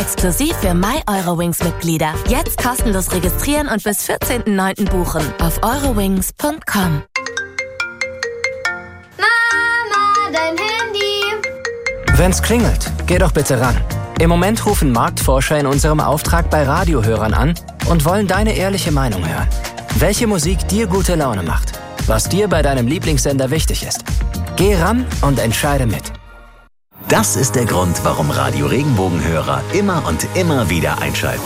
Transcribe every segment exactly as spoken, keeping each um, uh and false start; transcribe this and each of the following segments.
Exklusiv für MyEurowings-Mitglieder. Jetzt kostenlos registrieren und bis vierzehnten neunten buchen auf eurowings punkt com. Mama, dein Handy. Wenn's klingelt, geh doch bitte ran. Im Moment rufen Marktforscher in unserem Auftrag bei Radiohörern an und wollen deine ehrliche Meinung hören. Welche Musik dir gute Laune macht, was dir bei deinem Lieblingssender wichtig ist. Geh ran und entscheide mit. Das ist der Grund, warum Radio Regenbogenhörer immer und immer wieder einschalten.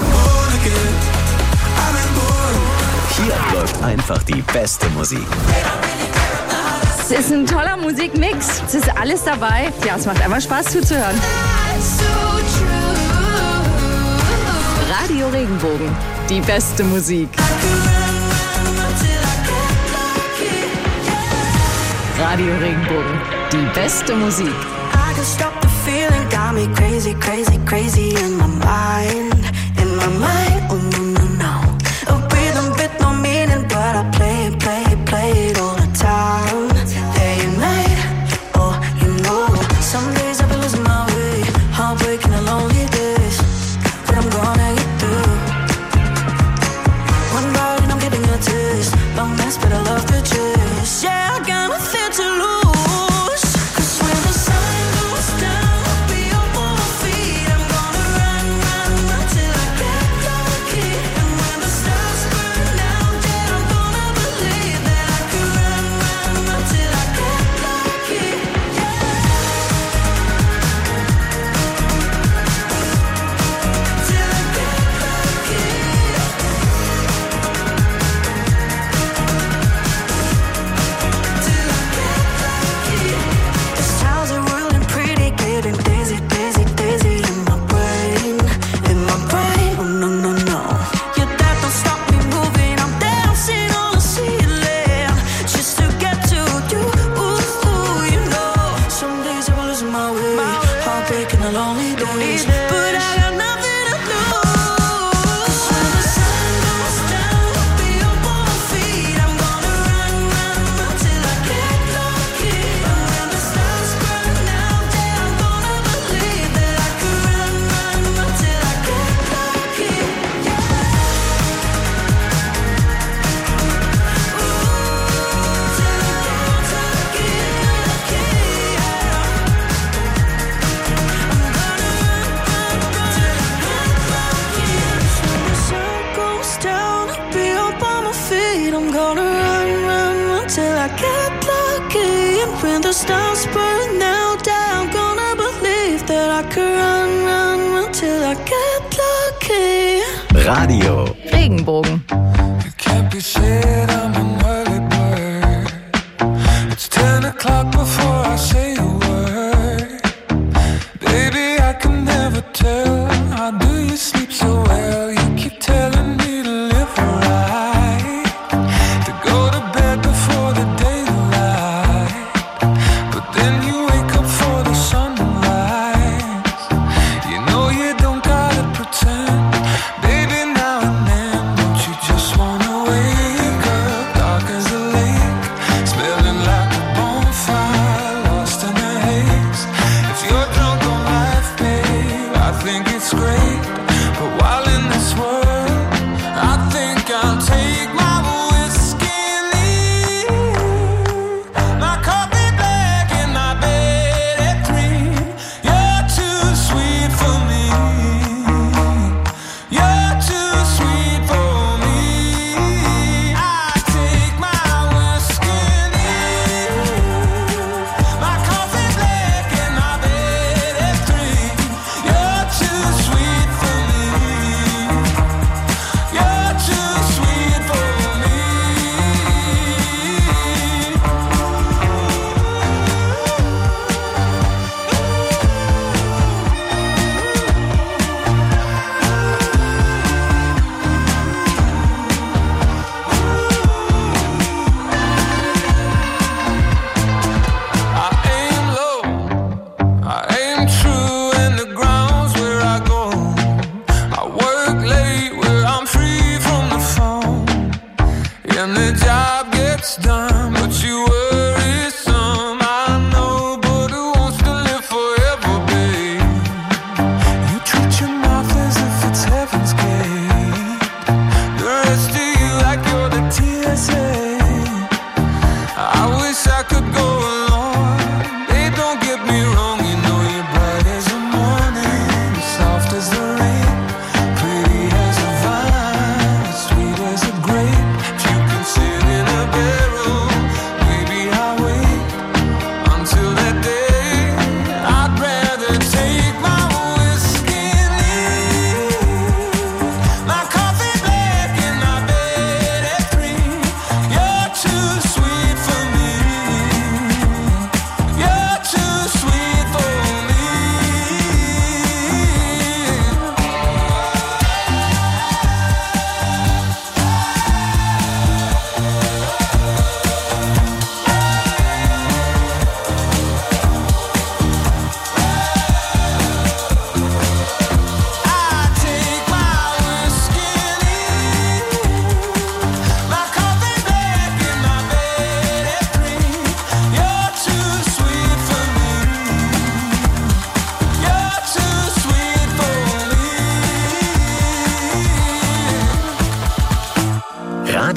Hier läuft einfach die beste Musik. Es ist ein toller Musikmix. Es ist alles dabei. Ja, es macht einfach Spaß zuzuhören. Radio Regenbogen. Die beste Musik. Radio Regenbogen. Die beste Musik. I can stop the feeling, got me crazy, crazy, crazy in my mind, in my mind, oh no, no, no. A rhythm with no meaning, but I play it, play it, play it all the time, day and night, oh, you know. Some days I've been losing my way, heartbreaking and lonely days, but I'm gonna get through. One bite and I'm getting a taste, long nights, but I love the chase. Yeah, I got nothing to lose. Radio Regenbogen.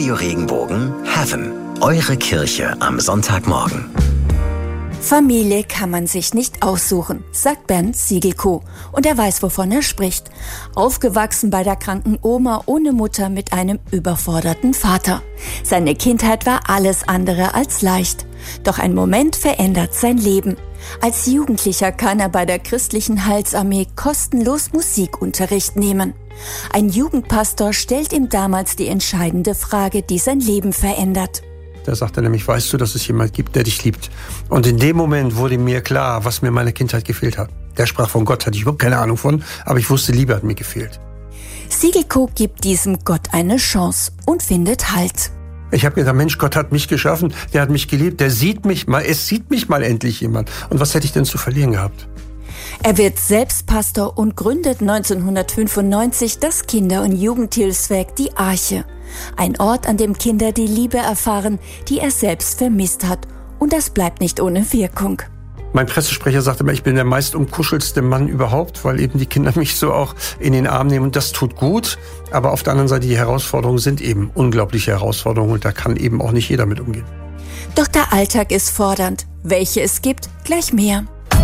Radio Regenbogen Heaven. Eure Kirche am Sonntagmorgen. Familie kann man sich nicht aussuchen, sagt Bernd Siegelko. Und er weiß, wovon er spricht. Aufgewachsen bei der kranken Oma ohne Mutter mit einem überforderten Vater. Seine Kindheit war alles andere als leicht. Doch ein Moment verändert sein Leben. Als Jugendlicher kann er bei der christlichen Heilsarmee kostenlos Musikunterricht nehmen. Ein Jugendpastor stellt ihm damals die entscheidende Frage, die sein Leben verändert. Da sagt er nämlich, weißt du, dass es jemand gibt, der dich liebt? Und in dem Moment wurde mir klar, was mir in meiner Kindheit gefehlt hat. Der sprach von Gott, hatte ich überhaupt keine Ahnung von, aber ich wusste, Liebe hat mir gefehlt. Siegelko gibt diesem Gott eine Chance und findet Halt. Ich habe gedacht, Mensch, Gott hat mich geschaffen, der hat mich geliebt, der sieht mich mal, es sieht mich mal endlich jemand. Und was hätte ich denn zu verlieren gehabt? Er wird selbst Pastor und gründet neunzehnhundertfünfundneunzig das Kinder- und Jugendhilfswerk Die Arche. Ein Ort, an dem Kinder die Liebe erfahren, die er selbst vermisst hat. Und das bleibt nicht ohne Wirkung. Mein Pressesprecher sagte immer, ich bin der meist umkuschelste Mann überhaupt, weil eben die Kinder mich so auch in den Arm nehmen. Und das tut gut. Aber auf der anderen Seite, die Herausforderungen sind eben unglaubliche Herausforderungen. Und da kann eben auch nicht jeder mit umgehen. Doch der Alltag ist fordernd. Welche es gibt, gleich mehr.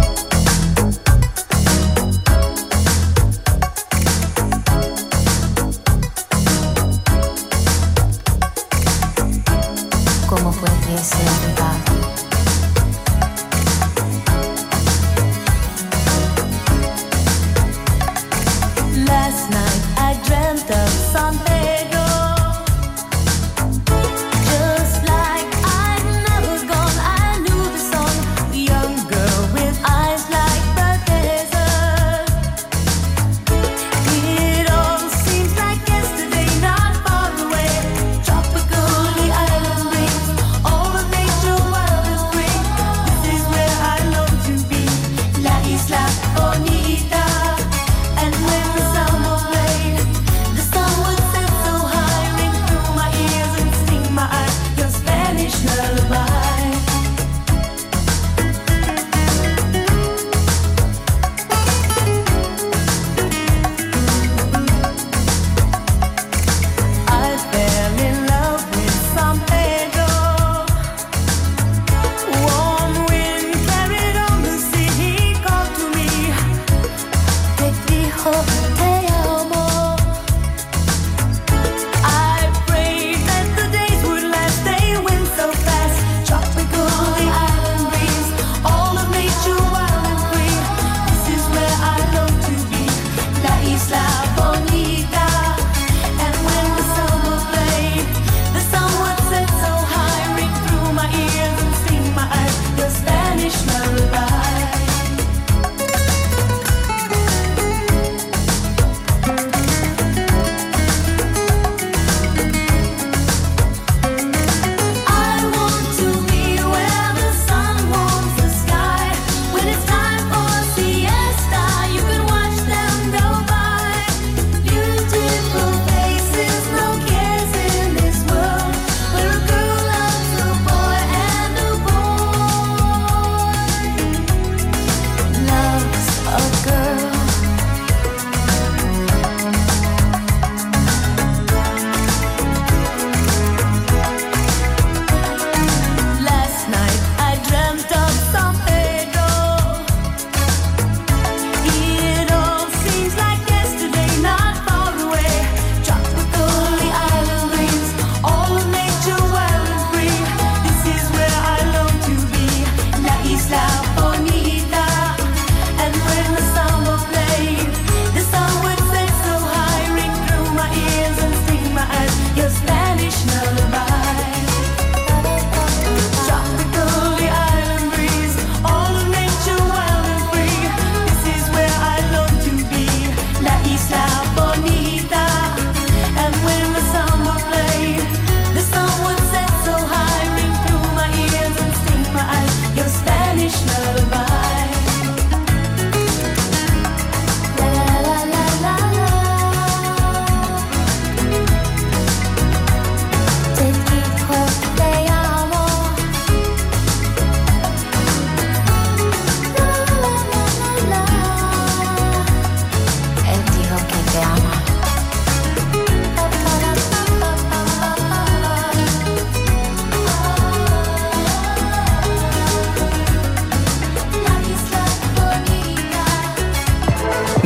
Last night I dreamt of San Pedro, just like I'd never gone. I knew the song, the young girl with eyes like the desert. It all seems like yesterday, not far away. Tropical, the island breeze, all the nature wild is free. This is where I long to be, La Isla Bonita. And when the summer plays,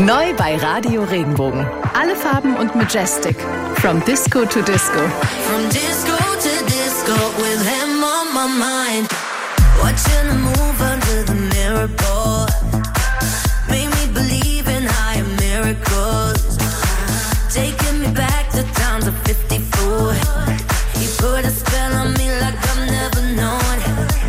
Neu bei Radio Regenbogen. Alle Farben und Majestic. From Disco to Disco. From disco to disco with him on my mind. Watching the move under the mirror board. Made me believe in higher miracles. Taking me back to times of fifty-four. He put a spell on me like I've never known.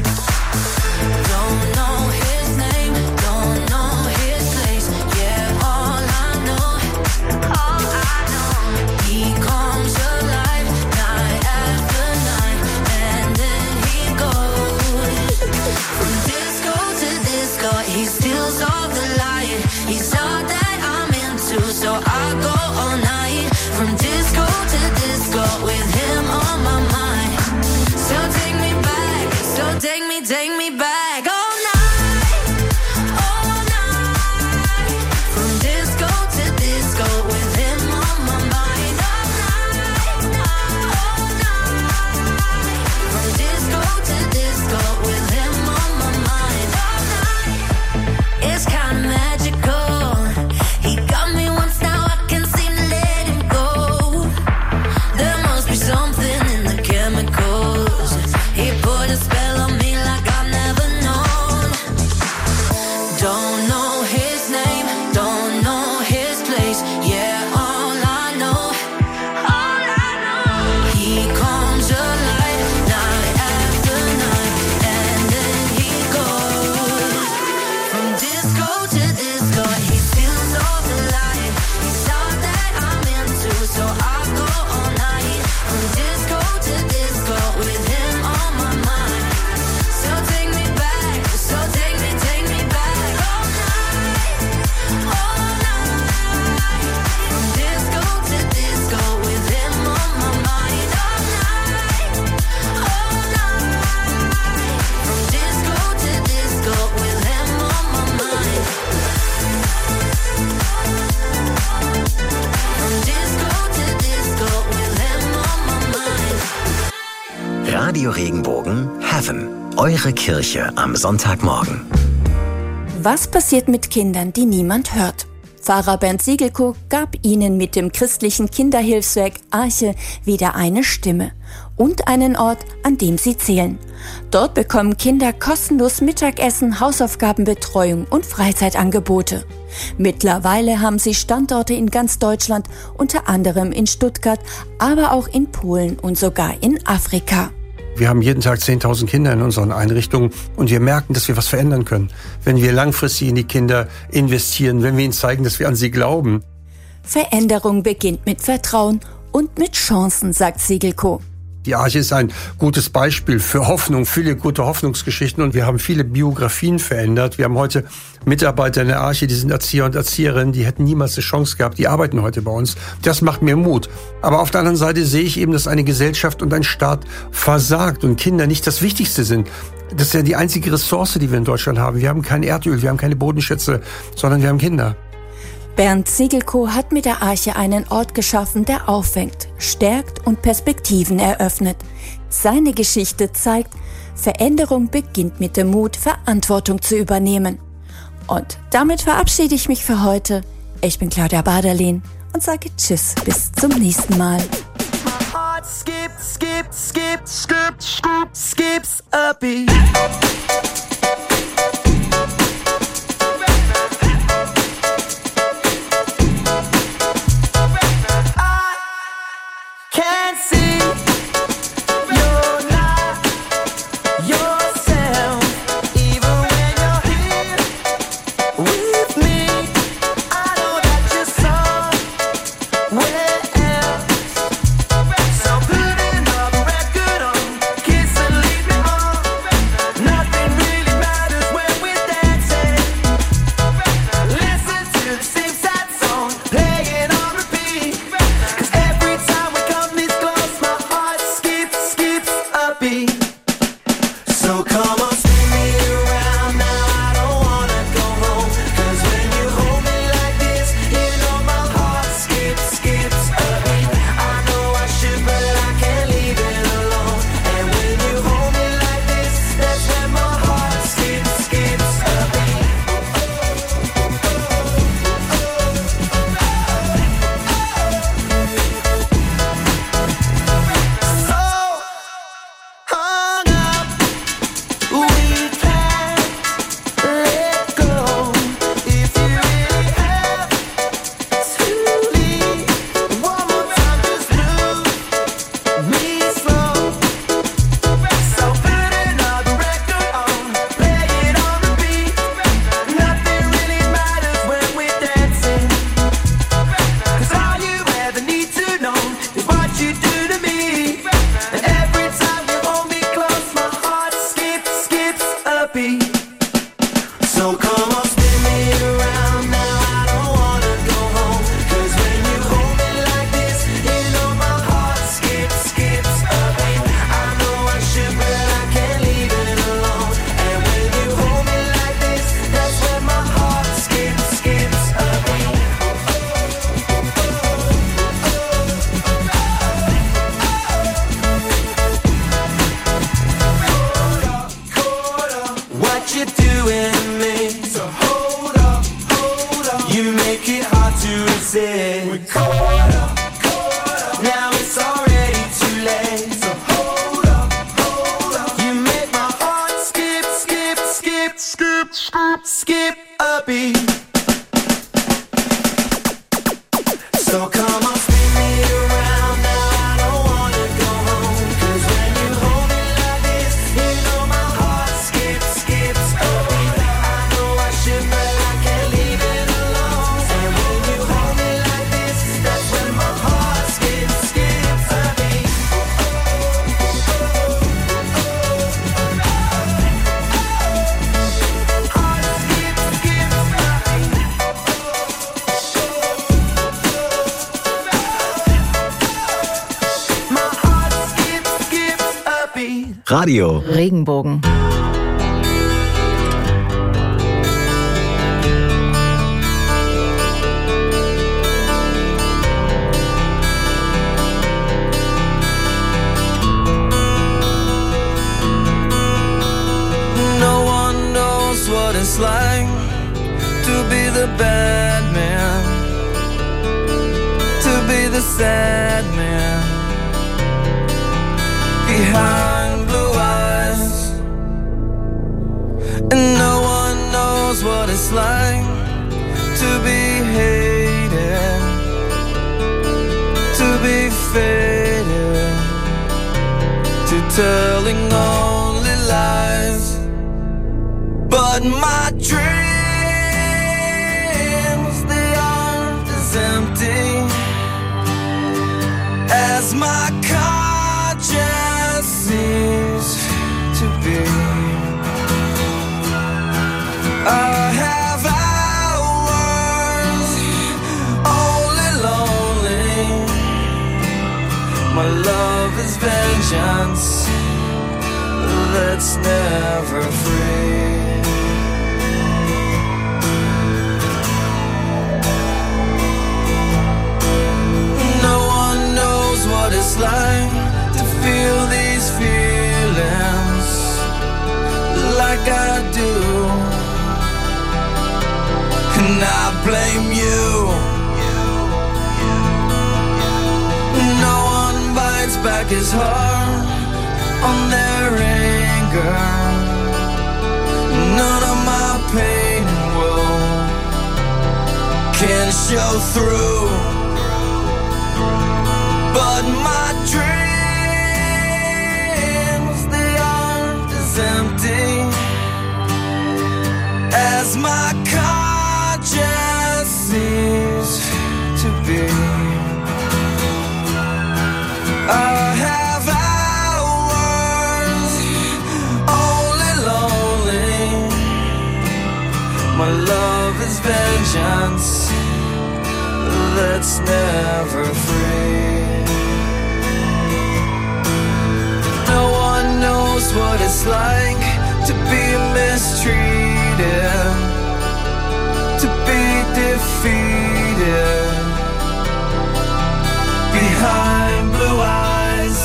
Don't know his name, don't know his place. Yeah, all I know, all I know. He comes alive night after night, and then he goes. From disco to disco, he steals all the light. He's all that I'm into, so I go all night. From disco to disco with him on my mind. So take me back, so take me, take me back all night, all night. From disco to disco with him on my mind all night, all night. From disco to disco with him on my mind all night. It's kinda magical. He got me once, now I can't seem to let him go. There must be something in the chemicals. He put a spell on me like I've never known. Don't know his name, don't know his place. Yeah, all I know, all I know. He comes alive night after night, and then he goes. From disco to disco, he steals all the light. He's all that I'm into, so I go all night. From disco to disco with him on my mind. So take me back, so take me, take me back all night, all night. From disco to disco with him on my mind all night, all night. From disco to disco with him on my mind. From disco to disco with him on my mind. Radio Regenbogen Heaven. Eure Kirche am Sonntagmorgen. Was passiert mit Kindern, die niemand hört? Pfarrer Bernd Siegelko gab ihnen mit dem christlichen Kinderhilfswerk Arche wieder eine Stimme und einen Ort, an dem sie zählen. Dort bekommen Kinder kostenlos Mittagessen, Hausaufgabenbetreuung und Freizeitangebote. Mittlerweile haben sie Standorte in ganz Deutschland, unter anderem in Stuttgart, aber auch in Polen und sogar in Afrika. Wir haben jeden Tag zehntausend Kinder in unseren Einrichtungen und wir merken, dass wir was verändern können. Wenn wir langfristig in die Kinder investieren, wenn wir ihnen zeigen, dass wir an sie glauben. Veränderung beginnt mit Vertrauen und mit Chancen, sagt Siegelko. Die Arche ist ein gutes Beispiel für Hoffnung, viele gute Hoffnungsgeschichten und wir haben viele Biografien verändert. Wir haben heute Mitarbeiter in der Arche, die sind Erzieher und Erzieherinnen, die hätten niemals eine Chance gehabt, die arbeiten heute bei uns. Das macht mir Mut. Aber auf der anderen Seite sehe ich eben, dass eine Gesellschaft und ein Staat versagt und Kinder nicht das Wichtigste sind. Das ist ja die einzige Ressource, die wir in Deutschland haben. Wir haben kein Erdöl, wir haben keine Bodenschätze, sondern wir haben Kinder. Bernd Siegelko hat mit der Arche einen Ort geschaffen, der auffängt, stärkt und Perspektiven eröffnet. Seine Geschichte zeigt, Veränderung beginnt mit dem Mut, Verantwortung zu übernehmen. Und damit verabschiede ich mich für heute. Ich bin Claudia Baderlin und sage Tschüss, bis zum nächsten Mal. Skip, skip, skip, skip, skip, skips a beat. Can't see you're not yourself, even when you're here with me. I know that you're somewhere else. So put another record on, kiss and leave me on. Nothing we're caught up. Now it's already too late. So hold up, hold up. You make my heart skip, skip, skip, skip, skip, skip a beat. So come on, spin me around. Now I don't wanna go home. 'Cause when you hold me like this, you know my heart skips, skips a beat. I know I should, but I can't leave it alone. And when you hold me like this, that's when my heart skips, skips a beat. Heart skips, skips a beat. My heart skips, skips a beat. Radio Regenbogen. No one knows what it's like to be the bad man, to be the sad man behind blue eyes. And no one knows what it's like to be hated, to be faded, to telling only lies. But my dreams, they aren't as empty as my conscience seems to be. I have hours only lonely. My love is vengeance that's never free. No one knows what it's like to feel these feelings like I do. And I blame you. No one bites back his heart on their anger. None of my pain and woe can show through. But my dreams, they aren't as empty as my conscience seems to be. I have hours only lonely. My love is vengeance that's never free. No one knows what it's like to be mistreated, to be defeated behind blue eyes.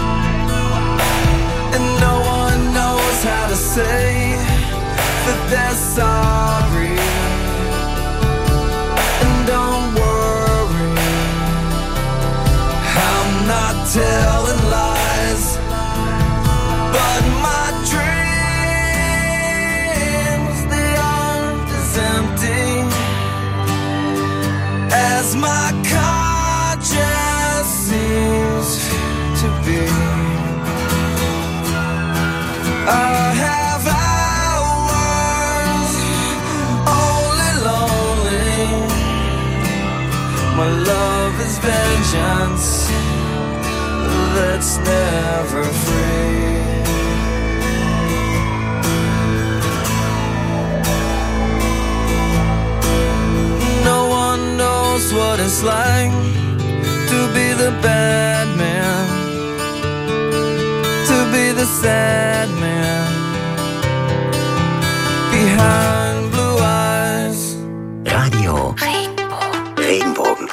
And no one knows how to say that they're sorry. And don't worry, I'm not telling lies. But my dreams, they aren't as empty as my conscience seems to be. I have hours only lonely. My love is vengeance that's never free. No one knows what it's like to be the bad man, to be the sad man behind blue eyes. Radio Regenbogen.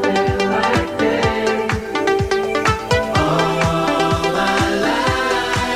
All my life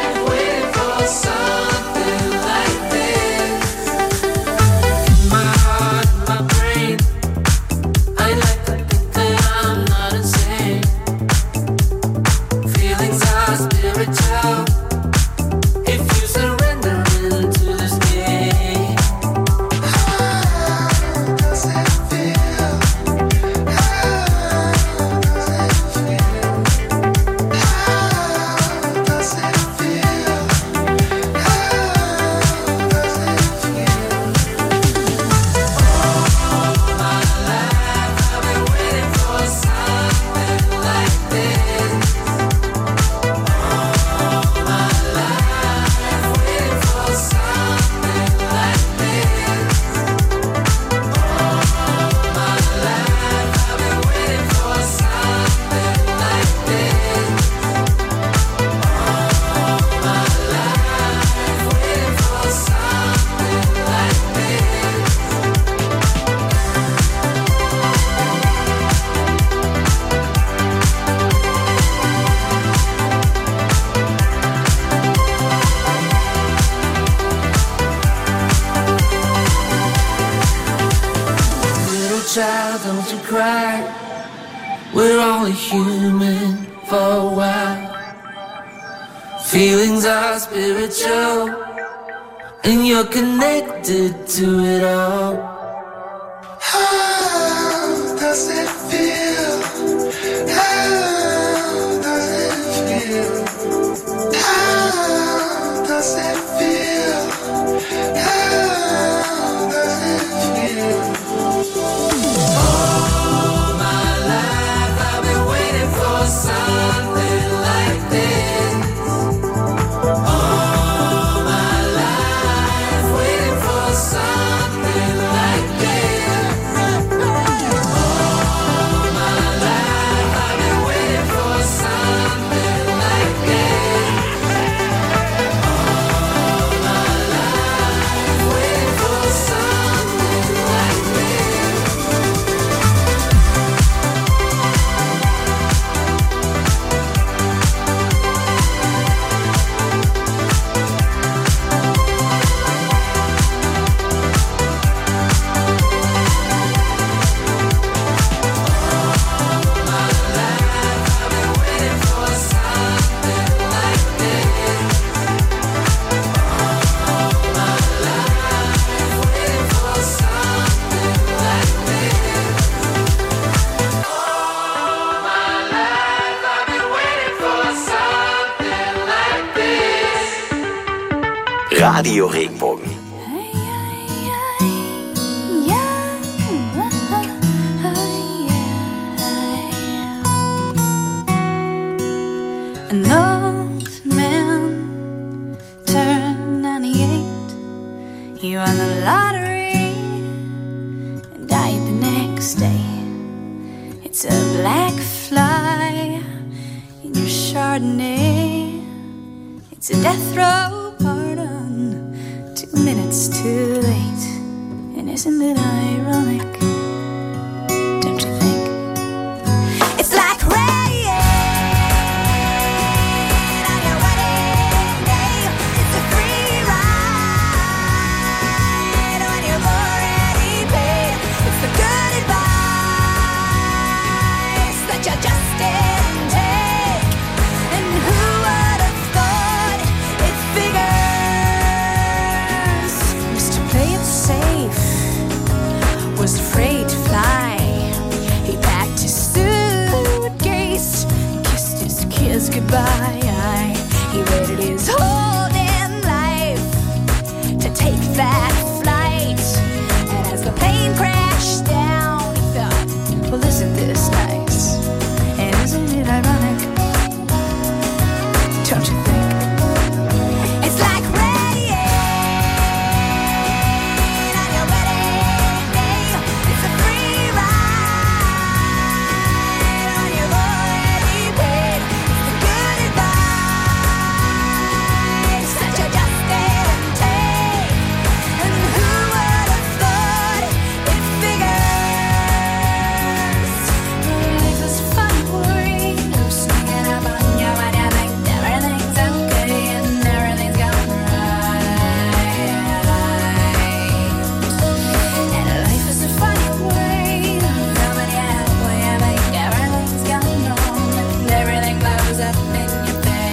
to cry. We're only human for a while. Feelings are spiritual, and you're connected to it all. How does it feel? How does it feel? How does it feel? How does it feel? All my life I've been waiting for something like this. All my life waiting for something like this. All my life I've been waiting for something like this. All my life waiting for something like this. Radio Regenbogen. An old man turned ninety-eight. He won the lottery and died the next day. It's a black fly in your Chardonnay. It's a death row pardon, two minutes too late. And isn't it ironic? Don't you think? It's like rain on your wedding day. It's a free ride when you've already paid. It's the good advice that you just didn't take. And who would have thought it figures? Mister Play It Safe was afraid to fly. He packed his suitcase, kissed his kids goodbye. He waited his whole damn life to take that flight. And as the plane crashed down, he thought, well, isn't this nice? And isn't it ironic? Don't you think? It's like rain on your wedding day. It's a free ride when you've already paid. It's the good advice that you just didn't take. And who would have thought it figures? Life is funny, boy. You're sneaking up on you when you think everything's okay and everything's going right. And life is a funny way. Coming out when you think everything's going wrong and everything blows up in your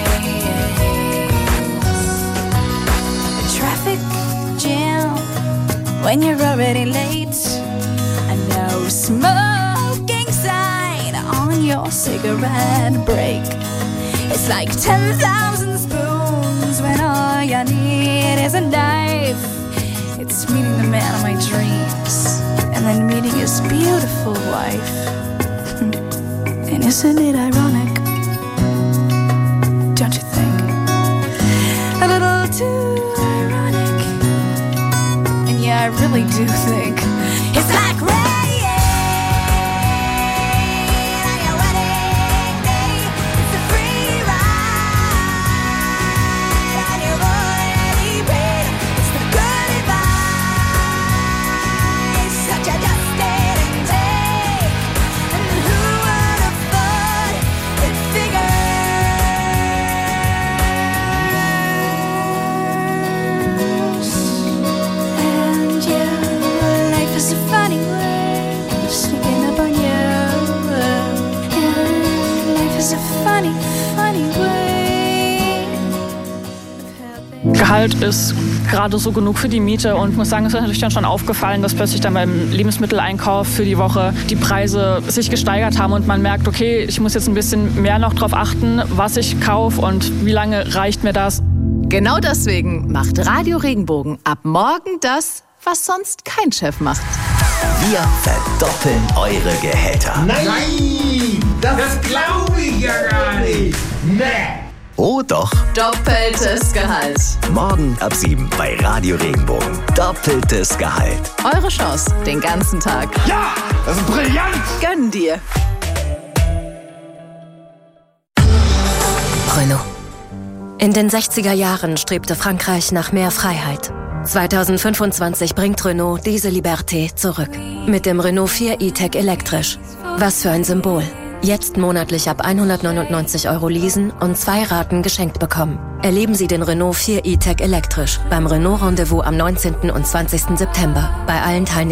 face. A traffic jam when you're already late. A no smoking sign on your cigarette break. It's like ten thousand spoons when all you need is a knife. It's meeting the man of my dreams and then meeting his beautiful wife. And isn't it ironic? Don't you think? A little too ironic. And yeah, I really do think it's like rain on your wedding day. It's a free ride when you've already paid. It's the good advice that you just didn't take. And who would have thought it figures? And yeah, life Gehalt ist gerade so genug für die Miete und ich muss sagen, es ist natürlich dann schon aufgefallen, dass plötzlich dann beim Lebensmitteleinkauf für die Woche die Preise sich gesteigert haben und man merkt, okay, ich muss jetzt ein bisschen mehr noch drauf achten, was ich kaufe und wie lange reicht mir das. Genau deswegen macht Radio Regenbogen ab morgen das, was sonst kein Chef macht. Wir verdoppeln eure Gehälter. Nein, das, das glaube ich ja gar nicht. Nee. Oh doch. Doppeltes Gehalt. Morgen ab sieben bei Radio Regenbogen. Doppeltes Gehalt. Eure Chance den ganzen Tag. Ja, das ist brillant. Gönn dir. Renault. In den sechziger Jahren strebte Frankreich nach mehr Freiheit. zweitausendfünfundzwanzig bringt Renault diese Liberté zurück. Mit dem Renault vier E-Tech elektrisch. Was für ein Symbol. Jetzt monatlich ab hundertneunundneunzig Euro leasen und zwei Raten geschenkt bekommen. Erleben Sie den Renault vier E-Tech elektrisch beim Renault Rendezvous am neunzehnten und zwanzigsten September bei allen Teilnehmern.